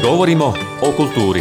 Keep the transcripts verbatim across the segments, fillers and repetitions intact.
Govorimo o kulturi.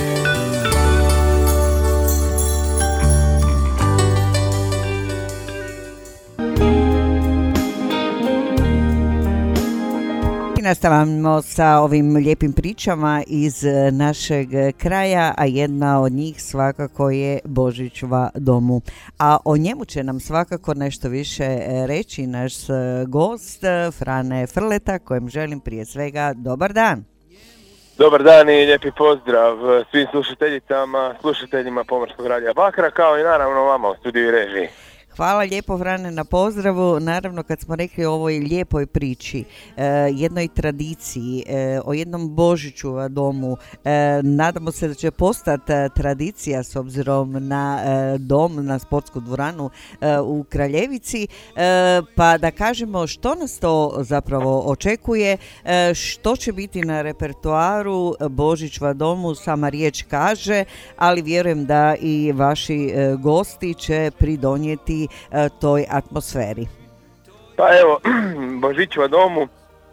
Nastavljamo sa ovim lijepim pričama iz našeg kraja, a jedna od njih svakako je Božićva domu. A o njemu će nam svakako nešto više reći naš gost Frane Frleta, kojem želim prije svega dobar dan. Dobar dan i lijepi pozdrav svim slušateljicama, slušateljima Pomorskog radija Bakra, kao i naravno vama u studiju i režiji. Hvala lijepo, Frane, na pozdravu. Naravno, kad smo rekli o ovoj lijepoj priči, eh, jednoj tradiciji, eh, o jednom Božiću domu, eh, nadamo se da će postati eh, tradicija s obzirom na eh, dom, na sportsku dvoranu eh, u Kraljevici, eh, pa da kažemo što nas to zapravo očekuje, eh, što će biti na repertoaru Božićva domu, sama riječ kaže, ali vjerujem da i vaši eh, gosti će pridonijeti toj atmosferi. Pa evo, Božićva domu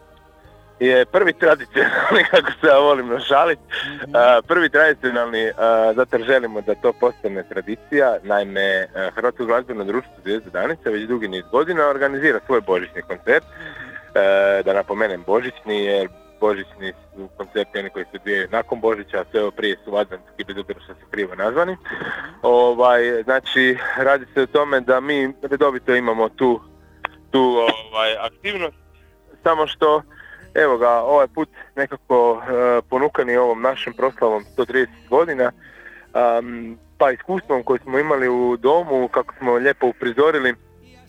je prvi tradicionalni, kako se ja volim našaliti, mm-hmm. prvi tradicionalni, zato želimo da to postane tradicija. Naime, Hrvatsko glazbeno društvo Zvijezda Danica već dugi niz godina organizira svoj božićni koncert, da napomenem božićni, jer božićni su koncerti oni koji se odvijaju nakon Božića, a sve ovo prije su adventski, bez obzira što su krivo nazvani. Ovaj, znači, radi se o tome da mi redovito imamo tu, tu ovaj, aktivnost, samo što, evo ga, ovaj put nekako uh, ponukani ovom našem proslavom sto trideset godina, um, pa iskustvom koji smo imali u domu, kako smo lijepo uprizorili uh,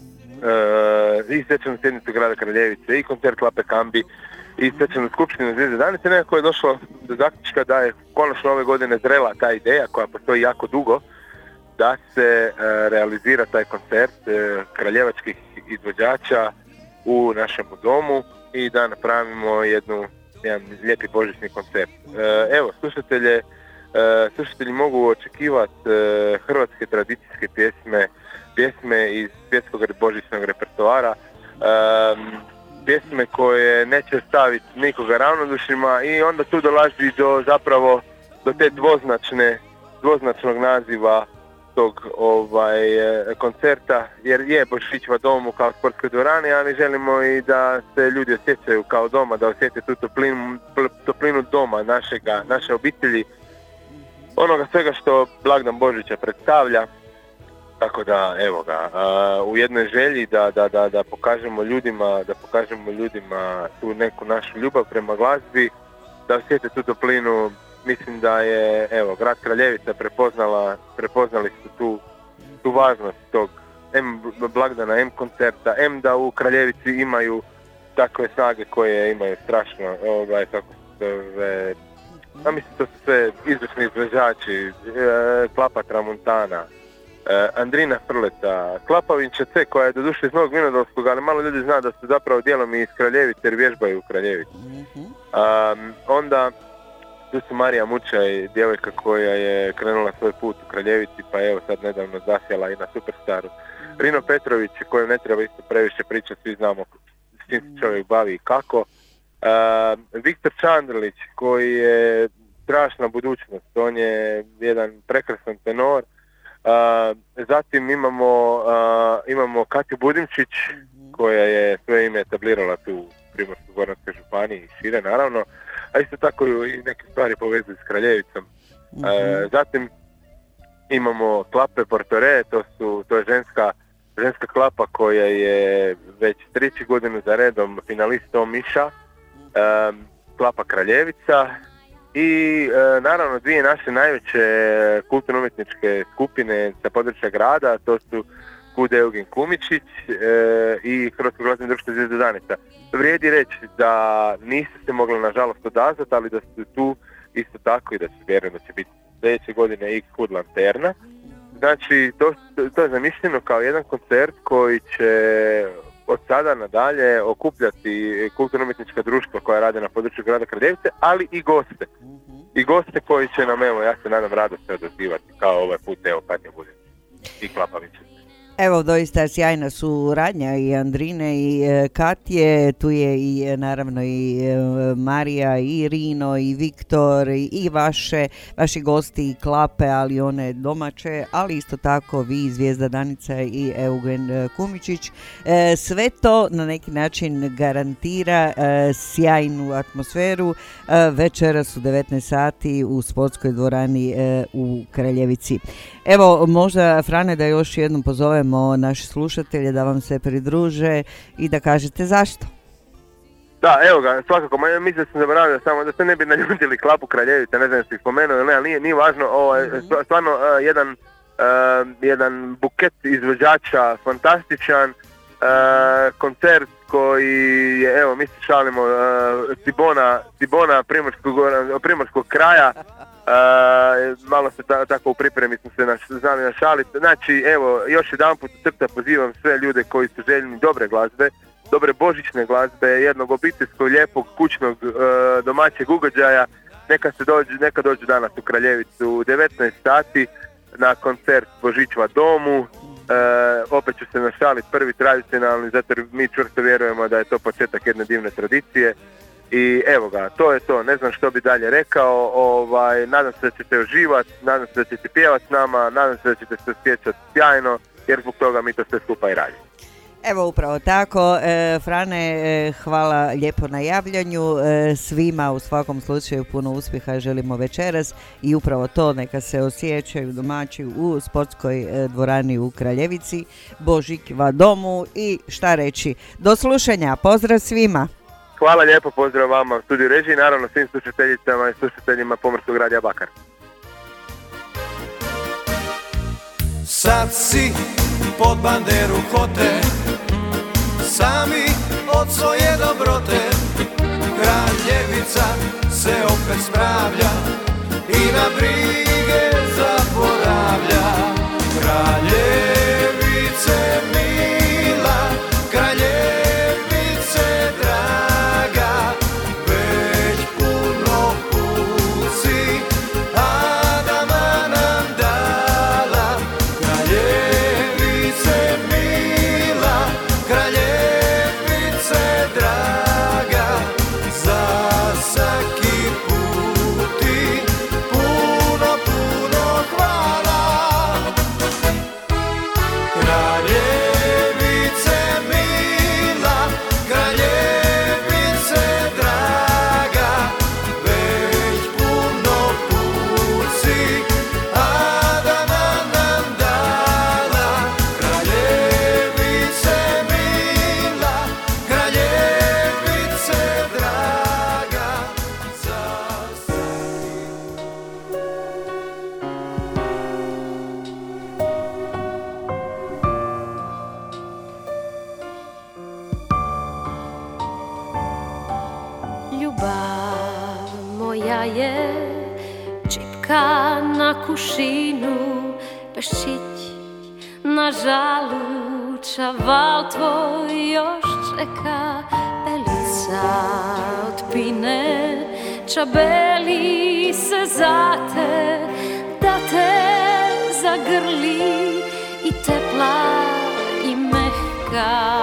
i svečanu sjednicu grada Kraljevice i koncert Klape Kambi, i svečanu skupštinu Zvijezde Danice, nekako je došlo do zaključka da je konačno ove godine zrela ta ideja koja postoji jako dugo, da se e, realizira taj koncert e, kraljevačkih izvođača u našem domu i da napravimo jednu, jedan lijepi božićni koncert. E, evo, slušatelje, e, slušatelji mogu očekivati e, hrvatske tradicijske pjesme, pjesme iz svjetskog božićnog repertoara, e, pjesme koje neće staviti nikoga ravnodušnima i onda tu dolazi do zapravo do te dvoznačne, dvoznačnog naziva tog ovaj, koncerta, jer je Božićva domu kao sportskoj dvorani, ali želimo i da se ljudi osjećaju kao doma, da osjete tu toplinu, toplinu doma, našega, naše obitelji, onoga svega što blagdan Božića predstavlja. Tako da, evo ga, uh, u jednoj želji da, da, da, da pokažemo ljudima, da pokažemo ljudima tu neku našu ljubav prema glazbi, da osjete tu toplinu, mislim da je, evo, grad Kraljevica prepoznala, prepoznali su tu, tu važnost tog em blagdana, em koncerta, em da u Kraljevici imaju takve snage koje imaju strašno, ovaj, kako se zove, a mislim to su sve izvršni izvođači, e, Klapa Tramontana, Uh, Andrina Frleta, Klapavinča C, koja je doduše iz Novog Vinodolskog, ali malo ljudi zna da su zapravo dijelom i iz Kraljevice jer vježbaju u Kraljevici. Mm-hmm. Um, onda tu su Marija Mučaj, djevojka koja je krenula svoj put u Kraljevici, pa evo sad nedavno zasjela i na Superstaru. Rino Petrović, koju ne treba isto previše pričati, svi znamo s čim se čovjek bavi i kako. Uh, Viktor Čandrlić, koji je strašna budućnost, on je jedan prekrasan tenor. Uh, zatim imamo, uh, imamo Katju Budimčić, mm-hmm. koja je svoje ime etablirala tu u Primorsko-goranskoj županiji i šire naravno, a isto tako i neke stvari povezuju s Kraljevicom. Mm-hmm. Uh, zatim imamo Klape Portore, to, su, to je ženska, ženska klapa koja je već treći godinu za redom finalista Omiša, uh, Klapa Kraljevica. I e, naravno dvije naše najveće kulturno-umjetničke skupine sa područja grada, to su Kud Eugen Kumičić e, i Hrvatsko glazbeno društvo Zvijezda Danica. Vrijedi reći da nisu se mogli nažalost odazvati, ali da su tu isto tako i da se vjerujem da će biti sljedeće godine i Kud Lanterna. Znači to, to je zamišljeno kao jedan koncert koji će od sada nadalje okupljati kulturno-umjetnička društva koja rade na području grada Kraljevice, ali i goste. Mm-hmm. I goste koji će nam, evo, ja se nadam, rado se odazivati, kao ovaj put, evo, Katja Budimčić i Klapavića. Evo, doista sjajna suradnja i Andrine i e, Katje, tu je i e, naravno i e, Marija i Rino i Viktor i, i vaše, vaši gosti i Klape, ali one domaće, ali isto tako vi, Zvijezda Danica i Eugen e, Kumičić. E, sve to na neki način garantira e, sjajnu atmosferu e, večeras u devetnaest sati u sportskoj dvorani e, u Kraljevici. Evo, možda, Frane, da još jednom pozovemo naše slušatelje da vam se pridruže i da kažete zašto. Da, evo ga, svakako, mislim da sam zaboravio samo da se ne bi naljutili Klapu Kraljevice, ne znam da ste ih spomenuo ili ne, ali nije, nije važno, ovo je stvarno uh, jedan, uh, jedan buket izvođača fantastičan, uh, koncert koji je, evo, mi se šalimo, uh, Cibona, Cibona primorskog, primorskog kraja. Uh, malo se ta, tako u pripremi smo se naš, znali našaliti. Znači, evo, još jedan put crta pozivam sve ljude koji su željni dobre glazbe, dobre božićne glazbe, jednog obiteljskog, lijepog, kućnog, uh, domaćeg ugođaja. Neka se dođu, neka dođu danas u Kraljevicu u devetnaest sati na koncert Božićva domu. Uh, opet ću se našaliti, prvi tradicionalni, zato jer mi čvrsto vjerujemo da je to početak jedne divne tradicije. I evo ga, to je to, ne znam što bi dalje rekao, ovaj, nadam se da ćete uživati, nadam se da ćete pjevati s nama, nadam se da ćete se osjećati sjajno, jer zbog toga mi to sve skupa i radimo. Evo, upravo tako, e, Frane, e, hvala lijepo na javljanju, e, svima u svakom slučaju puno uspjeha želimo večeras i upravo to, neka se osjećaju domaći u sportskoj e, dvorani u Kraljevici, Božićva domu i šta reći, do slušanja, pozdrav svima! Hvala lijepo, pozdrav vama u studiju režiji, naravno svim slušateljicama i slušateljima Pomorskog radija Bakar. Sad si pod banderu hote, sami od svoje dobrote, Kraljevica se opet spravlja i na brige zaboravlja. Kraljevice mila, Kraljevice draga, već puno put si Adama nam dala. Kraljevice mila, Kraljevice draga, za svaki put ti puno, puno hvala. Kraljevice mila, Kraljevice draga, već puno put si Adama nam dala. Kraljevice mila, Kraljevice draga, za Ljubav moja je čipka na kušinu, peščić na žalu, čaval tvoj još čeka, pelica od pine, čabeli se za te, da te zagrli i tepla i mehka.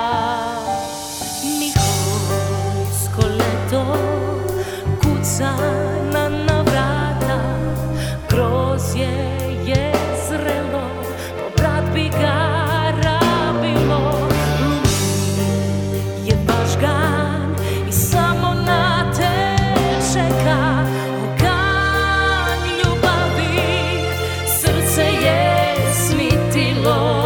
Mihorsko leto kuca na, na vrata, grozje je zrelo, obrat bi ga rabilo. Luni je bažgan i samo na te čeka, oganj ljubavi, srce je svitilo.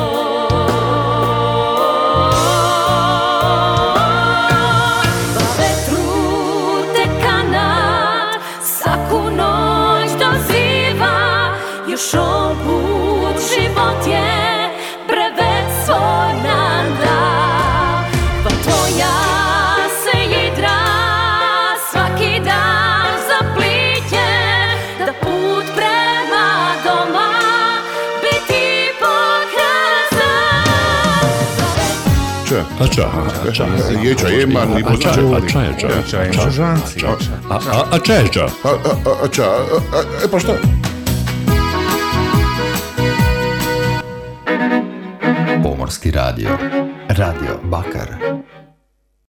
Još on put život je brevet svoj nam da, pa tvoja se jedra svaki dan zapliće, da put prema doma biti pokrazan. Ča, a ča, a ča, je ča, je man, a ča, a ča, a ča, a ča, a ča, a ča, a ča, e pa šta? Pomorski radio. Radio Bakar.